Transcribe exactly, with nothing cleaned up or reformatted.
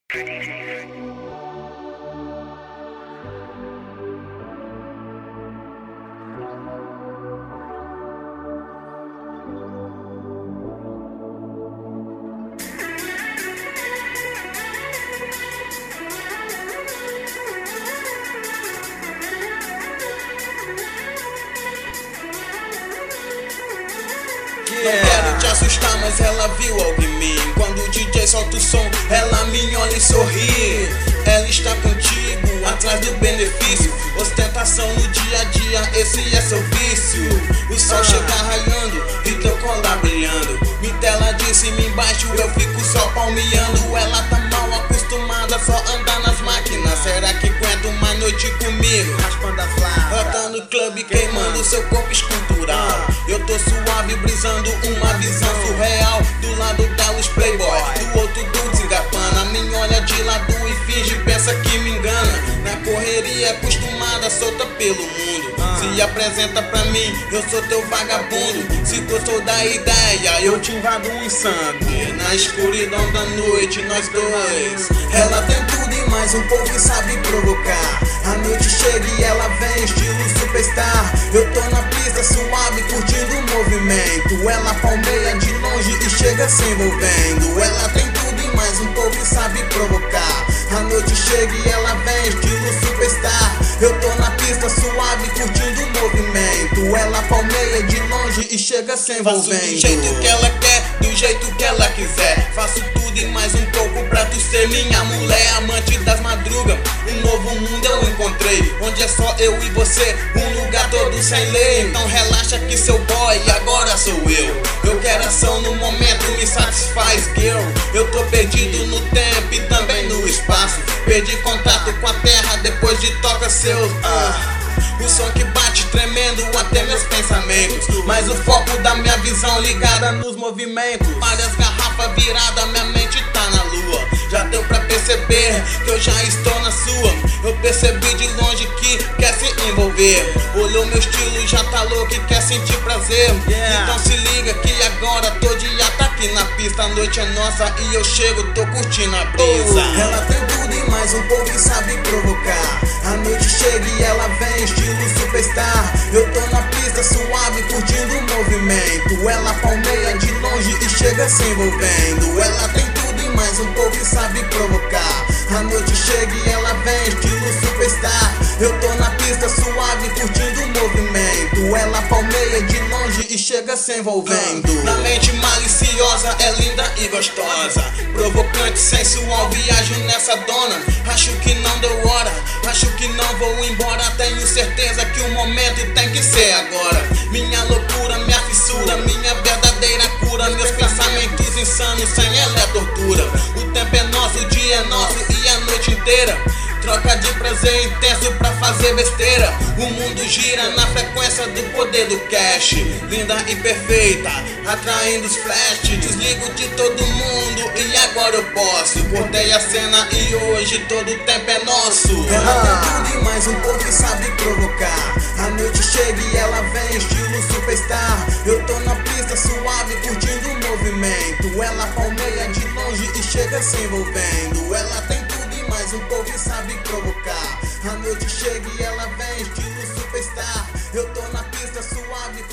Não quero te assustar, mas ela viu algo em mim. Quando o D J solta o som, ela me olha e sorri. Ela está contigo, atrás do benefício. Ostentação no dia a dia, esse é seu vício. O sol chega raiando e teu colar brilhando. Me dela de cima embaixo, eu fico só palmeando. Ela tá mal acostumada, só andar nas máquinas. Será que aguenta uma noite comigo? Raspando as latas. Ela tá no clube queimando seu corpo escultural. Eu tô suave brisando uma visão surreal. Do lado dela os playboy, do outro do desengapana. Me olha de lado e finge, pensa que me engana. Na correria acostumada, solta pelo mundo. Se apresenta pra mim, eu sou teu vagabundo. Se gostou da ideia, eu te invado um insano. E na escuridão da noite, nós dois. Ela tem tudo e mais um pouco e sabe provocar. A noite chega e ela vem, estilo superstar. Eu tô na pista suave, curtindo o movimento. Ela palmeia de longe e chega se envolvendo. Ela tem tudo e mais um pouco e sabe provocar. A noite chega e ela vem, estilo superstar. Eu tô na pista suave, curtindo o movimento. Ela palmeia de longe e chega se envolvendo. Faço do jeito que ela quer, do jeito que ela quiser. Faço tudo e mais um pouco pra tu ser minha mulher. Amante das madrugas, um novo mundo eu encontrei. Onde é só eu e você, um lugar todo sem lei. Então relaxa que seu boy agora sou eu. Eu quero ação no momento, me satisfaz, girl. Eu tô perdido no tempo e também no espaço. Perdi contato com a terra depois de toca seus ah. O som que bate tremendo até meus pensamentos. Mas o foco da minha visão ligada nos movimentos. Várias garrafas viradas, minha mente tá na lua. Já deu pra perceber que eu já estou na sua. Eu percebi de longe que quer se envolver. Olhou meu estilo, já tá louco e quer sentir prazer. Yeah. Então se liga que agora todo dia tá aqui na pista. A noite é nossa e eu chego, tô curtindo a brisa. Oh. Ela tem tudo e mais um pouco e sabe provocar. A noite chega e ela vem, estilo superstar. Eu tô na pista suave, curtindo o movimento. Ela palmeia de longe e chega se envolvendo. Ela tem tudo e mais um pouco e sabe provocar. A noite chega e ela vem, estilo superstar. Eu tô na pista suave, curtindo o movimento. Ela palmeia de longe e chega se envolvendo. Na mente maliciosa, é linda e gostosa. Provocante, sensual, viajo nessa dona. Acho que não deu hora, acho que não vou embora. Tenho certeza que o momento tem que ser agora. Minha loucura, minha fissura, minha verdadeira cura. Meus pensamentos insanos, sem ela é tortura. O tempo é nosso, o dia é nosso e a noite inteira. Troca de prazer intenso pra fazer besteira. O mundo gira na frequência do poder do cash. Linda e perfeita, atraindo os flash. Desligo de todo mundo e agora eu posso. Cortei a cena e hoje todo o tempo é nosso. Ela tem tudo e mais um pouco e sabe provocar. A noite chega e ela vem, estilo superstar. Eu tô na pista suave, curtindo o movimento. Ela palmeia de longe e chega se envolvendo. Ela tem tudo e mais um pouco e sabe provocar. A noite chega e ela vem, estilo superstar. Eu tô na pista suave,